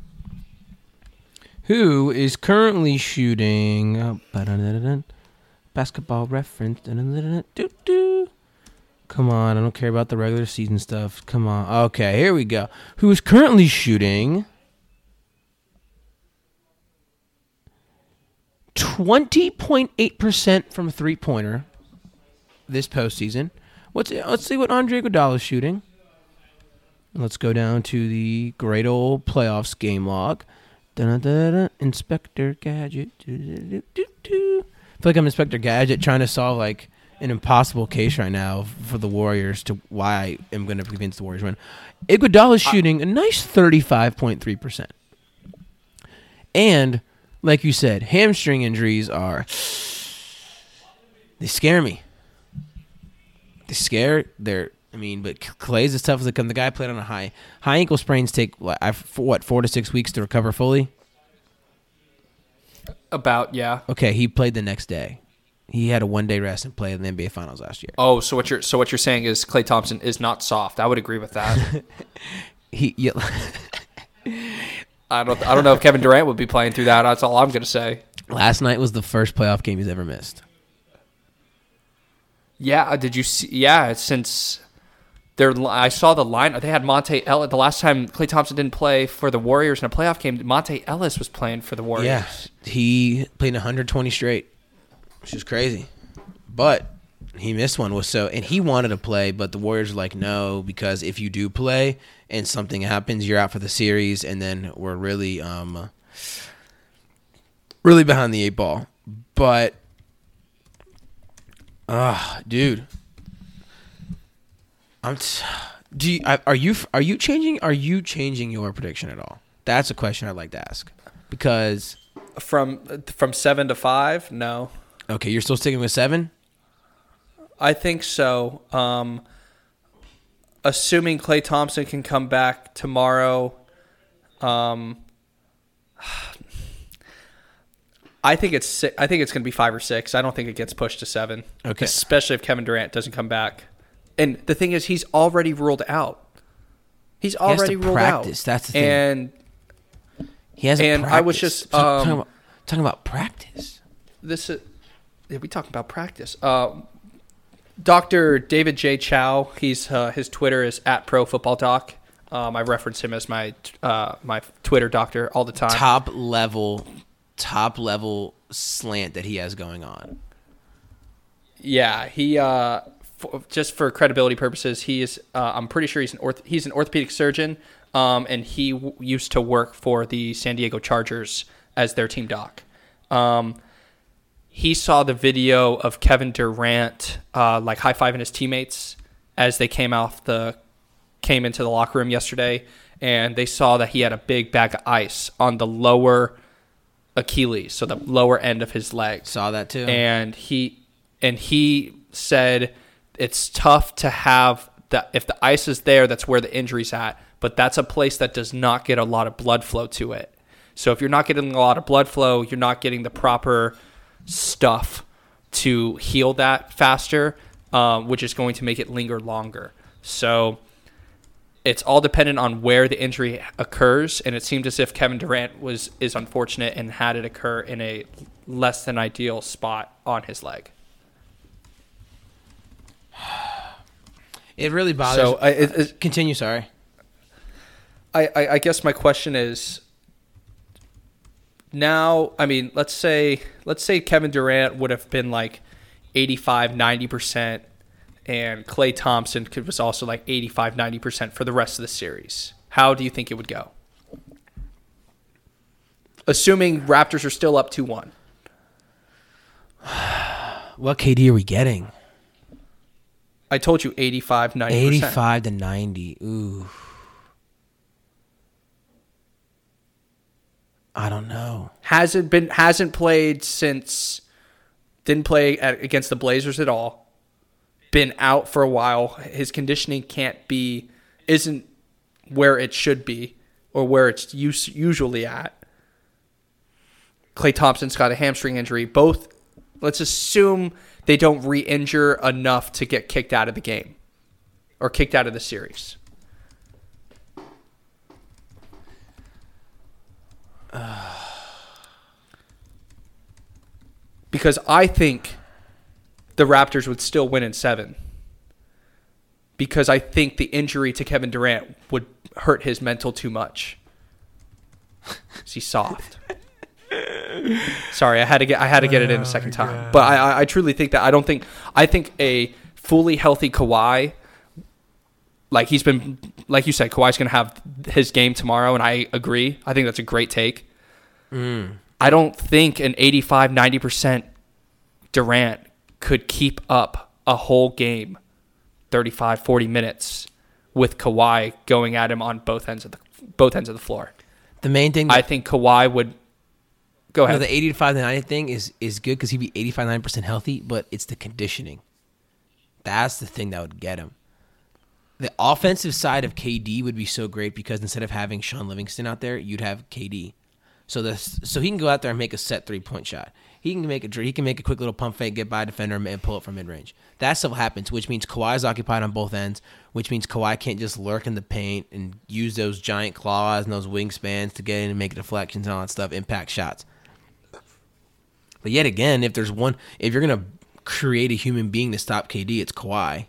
who is currently shooting, basketball reference, come on, I don't care about the regular season stuff, come on, okay, here we go, who is currently shooting 20.8% from three-pointer this postseason. Let's see what Andre Iguodala is shooting. Let's go down to the great old playoffs game log. Inspector Gadget. I feel like I'm Inspector Gadget trying to solve like an impossible case right now for the Warriors to why I am going to convince the Warriors win. Iguodala is shooting a nice 35.3%. And like you said, hamstring injuries they scare me. But Klay's as tough as they come. The guy played on a high ankle sprains take 4 to 6 weeks to recover fully. Yeah. Okay, he played the next day. He had a 1-day rest and played in the NBA Finals last year. Oh, so what you're saying is Klay Thompson is not soft. I would agree with that. I don't know if Kevin Durant would be playing through that. That's all I'm going to say. Last night was the first playoff game he's ever missed. Yeah, did you see? Yeah, since I saw the line. They had Monte Ellis. The last time Klay Thompson didn't play for the Warriors in a playoff game, Monte Ellis was playing for the Warriors. Yeah, he played 120 straight, which is crazy. But he missed one. And he wanted to play, but the Warriors were like, no, because if you do play and something happens, you're out for the series, and then we're really behind the 8 ball. But dude, are you changing your prediction at all? That's a question I'd like to ask. Because from 7 to 5, no. Okay, you're still sticking with 7? I think so. Assuming Klay Thompson can come back tomorrow, I think it's going to be 5 or 6. I don't think it gets pushed to 7. Okay, especially if Kevin Durant doesn't come back. And the thing is, he's already ruled out. He's already ruled out. That's the thing. And he hasn't. And practiced. I was just talking about Talking about practice. We talking about practice. Dr. David J. Chow, his Twitter is @ProFootballDoc. I reference him as my Twitter doctor all the time. Top level slant that he has going on. Yeah, he just for credibility purposes, he is. I'm pretty sure he's an orthopedic surgeon, and he used to work for the San Diego Chargers as their team doc. He saw the video of Kevin Durant like high-fiving his teammates as they came into the locker room yesterday, and they saw that he had a big bag of ice on the lower Achilles, so the lower end of his leg. Saw that too. And he said it's tough to have that if the ice is there, that's where the injury's at, but that's a place that does not get a lot of blood flow to it. So if you're not getting a lot of blood flow, you're not getting the proper stuff to heal that faster, which is going to make it linger longer. So it's all dependent on where the injury occurs, and it seemed as if Kevin Durant is unfortunate and had it occur in a less than ideal spot on his leg. It really bothers. So continue. Sorry. I guess my question is, now, I mean, let's say Kevin Durant would have been like 85, 90%, and Klay Thompson was also like 85, 90% for the rest of the series. How do you think it would go? Assuming Raptors are still up 2-1. What KD are we getting? I told you 85, 90%. 85 to 90. Ooh. I don't know. Hasn't played since. Didn't play against the Blazers at all. Been out for a while. His conditioning isn't where it should be or where it's usually at. Klay Thompson's got a hamstring injury. Both, let's assume they don't re-injure enough to get kicked out of the game or kicked out of the series. Because I think the Raptors would still win in 7. Because I think the injury to Kevin Durant would hurt his mental too much. He's soft. Sorry, I had to get it in a second time. God. But I truly think that I think a fully healthy Kawhi, like he's been, like you said, Kawhi's going to have his game tomorrow, and I agree. I think that's a great take. I don't think an 85, 90% Durant could keep up a whole game, 35, 40 minutes with Kawhi going at him on both ends of the floor. The main thing I think Kawhi would go ahead. No, the 85 to 90 thing is good because he'd be 85, 90% healthy, but it's the conditioning. That's the thing that would get him. The offensive side of KD would be so great because instead of having Sean Livingston out there, you'd have KD. So he can go out there and make a set 3-point shot. He can make a quick little pump fake, get by a defender, and pull it from mid-range. That stuff happens, which means Kawhi's occupied on both ends, which means Kawhi can't just lurk in the paint and use those giant claws and those wingspans to get in and make deflections and all that stuff, impact shots. But yet again, if you're going to create a human being to stop KD, it's Kawhi.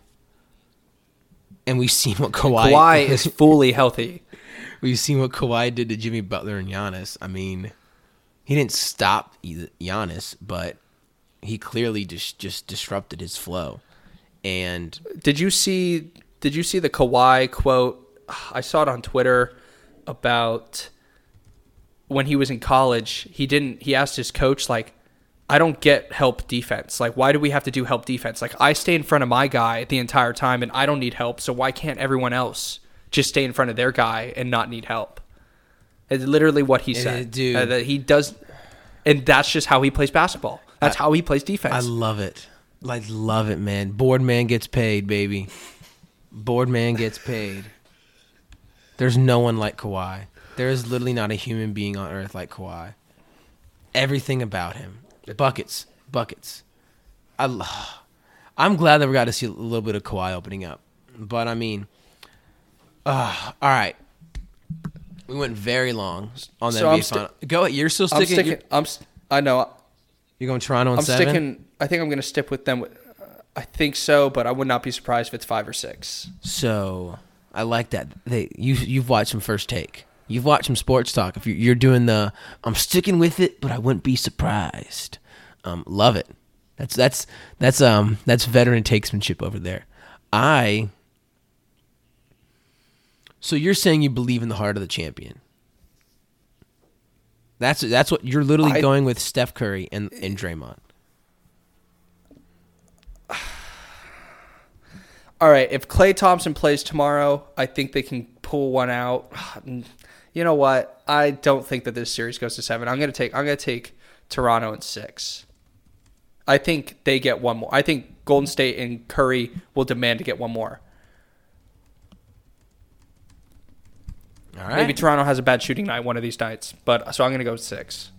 And we've seen what Kawhi is fully healthy. We've seen what Kawhi did to Jimmy Butler and Giannis. I mean, he didn't stop Giannis, but he clearly just disrupted his flow. And did you see the Kawhi quote? I saw it on Twitter about when he was in college. He asked his coach, like, I don't get help defense. Like, why do we have to do help defense? Like, I stay in front of my guy the entire time and I don't need help. So why can't everyone else just stay in front of their guy and not need help? It's literally what he said. Dude. That he does. And that's just how he plays basketball. That's how he plays defense. I love it. I love it, man. Board man gets paid, baby. Board man gets paid. There's no one like Kawhi. There is literally not a human being on earth like Kawhi. Everything about him. Buckets. I'm glad that we got to see a little bit of Kawhi opening up. But, I mean, all right. We went very long on the NBA final. Go ahead. You're still sticking. I know. You're going Toronto in I'm 7? sticking. I think I'm going to stick with them. I think so, but I would not be surprised if it's 5 or 6. So I like that. You've watched some First Take. You've watched some sports talk. If you're doing the, I'm sticking with it, but I wouldn't be surprised. Love it. That's veteran takesmanship over there. So you're saying you believe in the heart of the champion. That's what you're literally going with Steph Curry and Draymond. All right, if Klay Thompson plays tomorrow, I think they can pull one out. You know what? I don't think that this series goes to 7. I'm gonna take Toronto in 6. I think they get one more. I think Golden State and Curry will demand to get one more. All right. Maybe Toronto has a bad shooting night one of these nights, but so I'm gonna go with 6.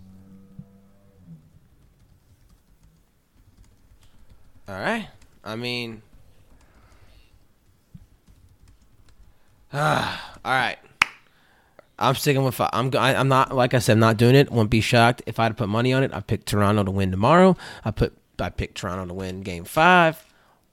All right. I mean, all right. I'm sticking with 5. I'm not, like I said, I'm not doing it. Won't be shocked if I had to put money on it. I picked Toronto to win tomorrow. I picked Toronto to win Game 5.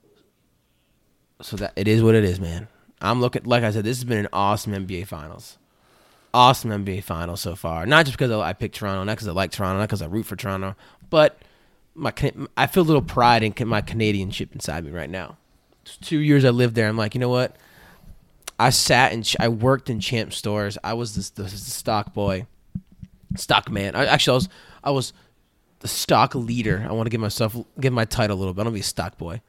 So that it is what it is, man. I'm looking, like I said, this has been an awesome NBA Finals. Awesome NBA Finals so far. Not just because I picked Toronto, not because I like Toronto, not because I root for Toronto, but I feel a little pride in my Canadianship inside me right now. It's 2 years I lived there. I'm like, you know what? I sat and I worked in Champ stores. I was the stock boy, stock man. I was the stock leader. I want to give my title a little bit. I don't be a stock boy,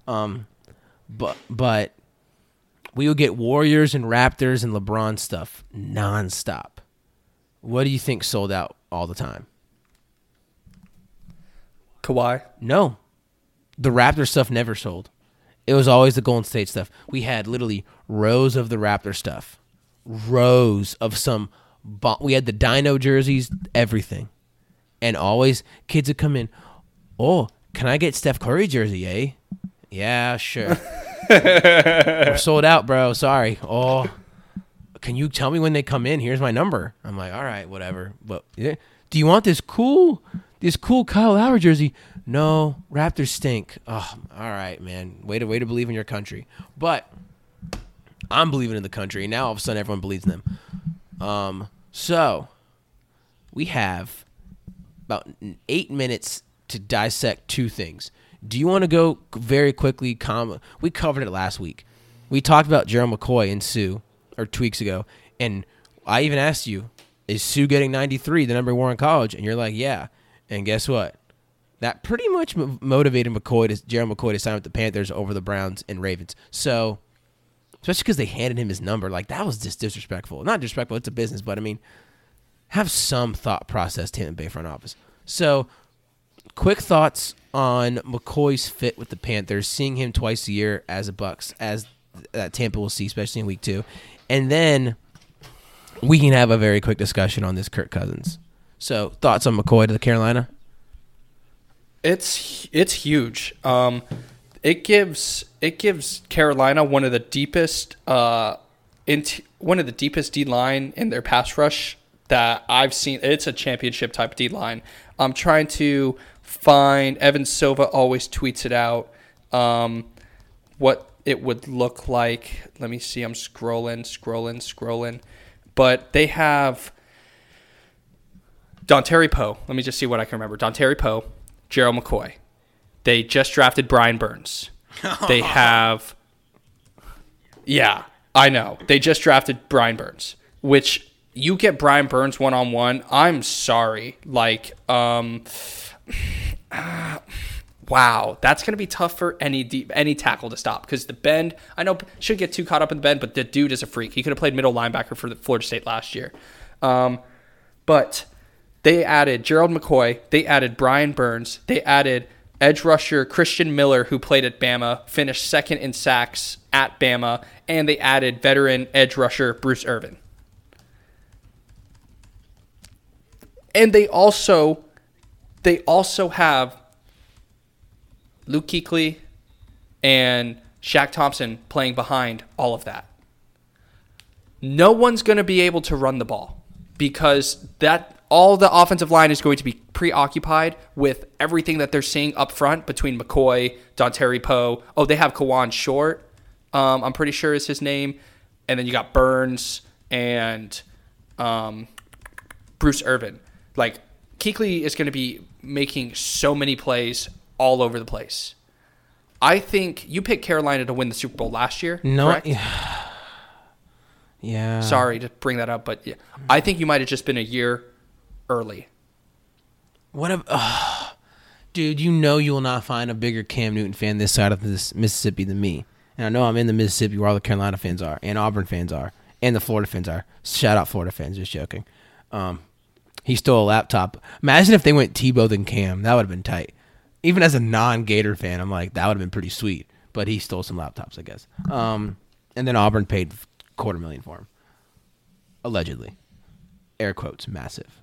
but we would get Warriors and Raptors and LeBron stuff nonstop. What do you think sold out all the time? Kawhi? No, the Raptor stuff never sold. It was always the Golden State stuff. We had literally rows of the Raptor stuff. Rows of some. We had the Dino jerseys, everything. And always, kids would come in, oh, can I get Steph Curry jersey, eh? Yeah, sure. We're sold out, bro. Sorry. Oh, can you tell me when they come in? Here's my number. I'm like, all right, whatever. But yeah. Do you want this cool Kyle Lowry jersey? No, Raptors stink. Oh, all right, man. Way to believe in your country. But I'm believing in the country, and now all of a sudden everyone believes in them. So we have about 8 minutes to dissect 2 things. Do you want to go very quickly? We covered it last week. We talked about Gerald McCoy and Sue, or 2 weeks ago, and I even asked you, is Sue getting 93, the number he wore in college? And you're like, yeah. And guess what? That pretty much motivated Gerald McCoy to sign with the Panthers over the Browns and Ravens. So, especially because they handed him his number, like that was just disrespectful. Not disrespectful, it's a business, but I mean, have some thought process to him Bay front office. So, quick thoughts on McCoy's fit with the Panthers, seeing him twice a year as a Bucks, as Tampa will see, especially in week 2. And then we can have a very quick discussion on this Kirk Cousins. So, thoughts on McCoy to the Carolina? It's huge. It gives Carolina one of the deepest D line in their pass rush that I've seen. It's a championship type D line. I'm trying to find. Evan Silva always tweets it out. What it would look like. Let me see. I'm scrolling. But they have Dontari Poe. Let me just see what I can remember. Dontari Poe. Gerald McCoy. They just drafted Brian Burns. They have... Yeah, I know. They just drafted Brian Burns, which you get Brian Burns one-on-one. I'm sorry. Like, wow, that's going to be tough for any tackle to stop because the bend, I know, shouldn't get too caught up in the bend, but the dude is a freak. He could have played middle linebacker for the Florida State last year. But... they added Gerald McCoy. They added Brian Burns. They added edge rusher Christian Miller, who played at Bama, finished second in sacks at Bama, and they added veteran edge rusher Bruce Irvin. And they also have Luke Kuechly and Shaq Thompson playing behind all of that. No one's going to be able to run the ball because all the offensive line is going to be preoccupied with everything that they're seeing up front between McCoy, Dontari Poe. Oh, they have Kawan Short, I'm pretty sure is his name. And then you got Burns and Bruce Irvin. Like, Kuechly is going to be making so many plays all over the place. I think you picked Carolina to win the Super Bowl last year, correct? Yeah. Sorry to bring that up, but yeah, I think you might have just been a year early. Dude, you know you will not find a bigger Cam Newton fan this side of this Mississippi than me. And I know I'm in the Mississippi where all the Carolina fans are, and Auburn fans are, and the Florida fans are. Shout out Florida fans, just joking. He stole a laptop. Imagine if they went Tebow than Cam. That would have been tight. Even as a non-Gator fan, I'm like, that would have been pretty sweet. But he stole some laptops, I guess. And then Auburn paid $250,000 for him. Allegedly. Air quotes, massive.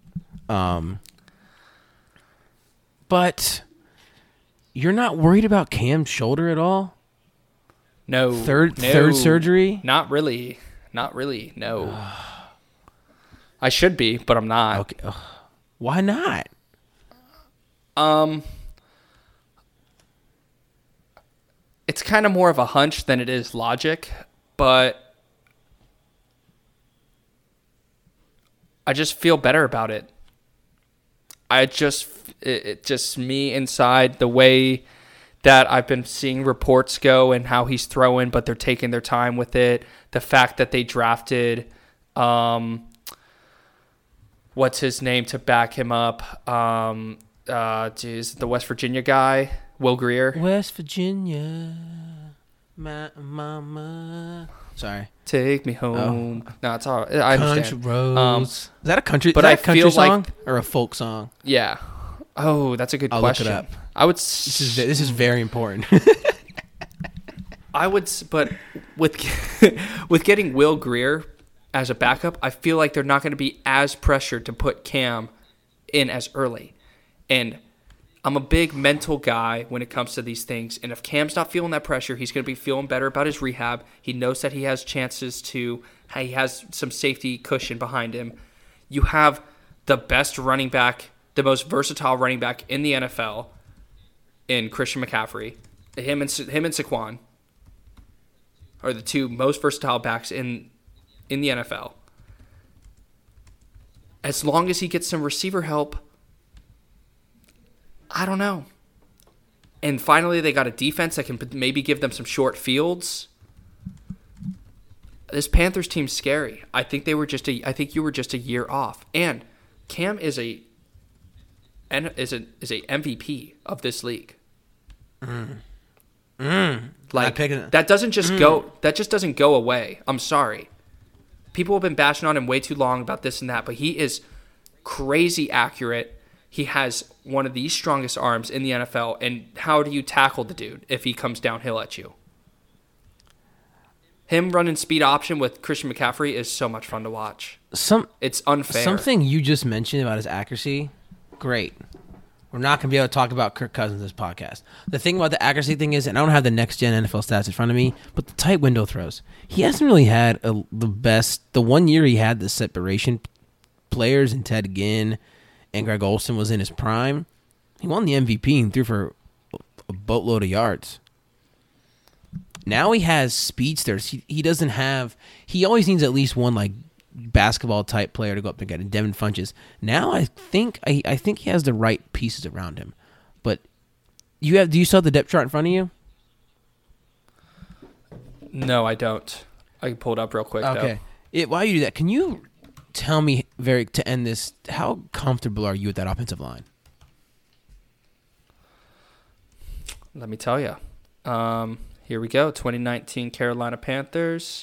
But you're not worried about Cam's shoulder at all? No. Third surgery? Not really. No. I should be, but I'm not. Okay. Ugh. Why not? It's kind of more of a hunch than it is logic, but I just feel better about it. It just me inside, the way that I've been seeing reports go and how he's throwing, but they're taking their time with it. The fact that they drafted, what's his name to back him up? The West Virginia guy, Will Grier. West Virginia, my mama. Sorry. Take me home. Oh. No, it's all right. I understand. Country roads. Is that a country? But is that a country feel song like, or a folk song? Yeah. Oh, that's a good question. Look it up. I would. This is very important. I would, but with getting Will Grier as a backup, I feel like they're not going to be as pressured to put Cam in as early. And I'm a big mental guy when it comes to these things. And if Cam's not feeling that pressure, he's going to be feeling better about his rehab. He knows that he has chances he has some safety cushion behind him. You have the best running back, the most versatile running back in the NFL in Christian McCaffrey. Him and Saquon are the two most versatile backs in the NFL. As long as he gets some receiver help, I don't know. And finally, they got a defense that can maybe give them some short fields. This Panthers team's scary. I think you were just a year off. And Cam is a MVP of this league. Like that doesn't just go. That just doesn't go away. I'm sorry. People have been bashing on him way too long about this and that, but he is crazy accurate. He has one of the strongest arms in the NFL, and how do you tackle the dude if he comes downhill at you? Him running speed option with Christian McCaffrey is so much fun to watch. It's unfair. Something you just mentioned about his accuracy, great. We're not going to be able to talk about Kirk Cousins this podcast. The thing about the accuracy thing is, and I don't have the next-gen NFL stats in front of me, but the tight window throws. He hasn't really had the best. The 1 year he had the separation players and Ted Ginn and Greg Olsen was in his prime. He won the MVP and threw for a boatload of yards. Now he has speedsters. He doesn't have. He always needs at least one like basketball type player to go up and get him. Devin Funches. Now I think he has the right pieces around him. But do you still have the depth chart in front of you? No, I don't. I can pull it up real quick. Okay. While you do that, can you tell me, to end this, how comfortable are you with that offensive line? Let me tell you. Here we go. 2019 Carolina Panthers.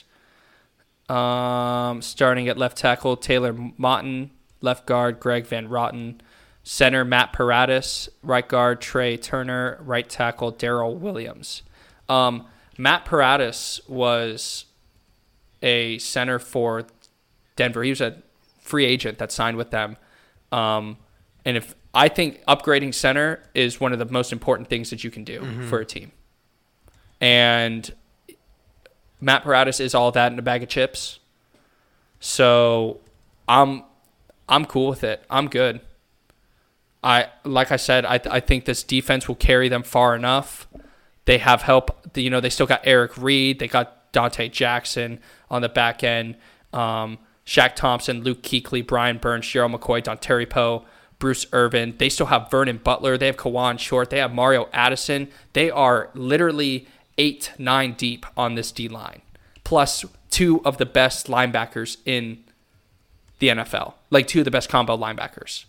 Starting at left tackle, Taylor Motton. Left guard, Greg Van Roten. Center, Matt Paradis. Right guard, Trey Turner. Right tackle, Darrell Williams. Matt Paradis was a center for Denver. He was a free agent that signed with them. And I think upgrading center is one of the most important things that you can do for a team. And Matt Paradis is all that in a bag of chips. So I'm I'm cool with it. I'm good. Like I said, I think this defense will carry them far enough. They have help. They still got Eric Reed. They got Dante Jackson on the back end. Shaq Thompson, Luke Kuechly, Brian Burns, Gerald McCoy, Dontari Poe, Bruce Irvin. They still have Vernon Butler. They have Kawan Short. They have Mario Addison. They are literally 8-9 deep on this D-line, plus two of the best linebackers in the NFL, like two of the best combo linebackers.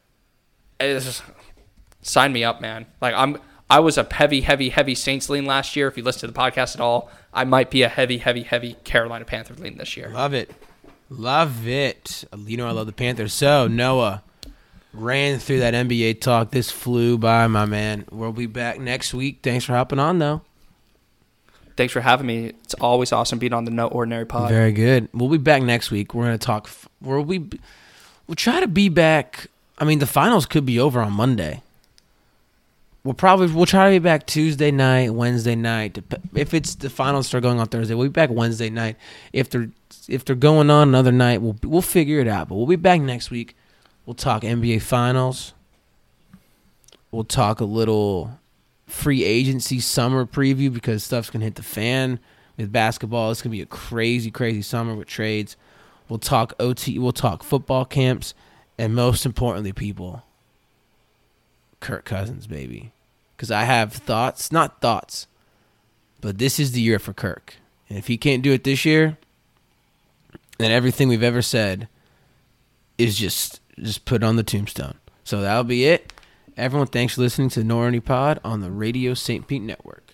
Sign me up, man. Like I was a heavy Saints lean last year. If you listen to the podcast at all, I might be a heavy Carolina Panther lean this year. Love it. Love it. I love the Panthers. So, Noah ran through that NBA talk. This flew by, my man. We'll be back next week. Thanks for hopping on, though. Thanks for having me. It's always awesome being on the No Ordinary Pod. Very good. We'll be back next week. We're going to talk. We'll try to be back. I mean, the finals could be over on Monday. We'll try to be back Tuesday night, Wednesday night. If it's the finals start going on Thursday, we'll be back Wednesday night. If they're going on another night, we'll figure it out. But we'll be back next week. We'll talk NBA finals. We'll talk a little free agency summer preview because stuff's gonna hit the fan with basketball. It's gonna be a crazy summer with trades. We'll talk OT. We'll talk football camps, and most importantly, people, Kirk Cousins, baby. Because I have not thoughts, but this is the year for Kirk. And if he can't do it this year, then everything we've ever said is just put on the tombstone. So that'll be it. Everyone, thanks for listening to the No Ordinary Pod on the Radio St. Pete Network.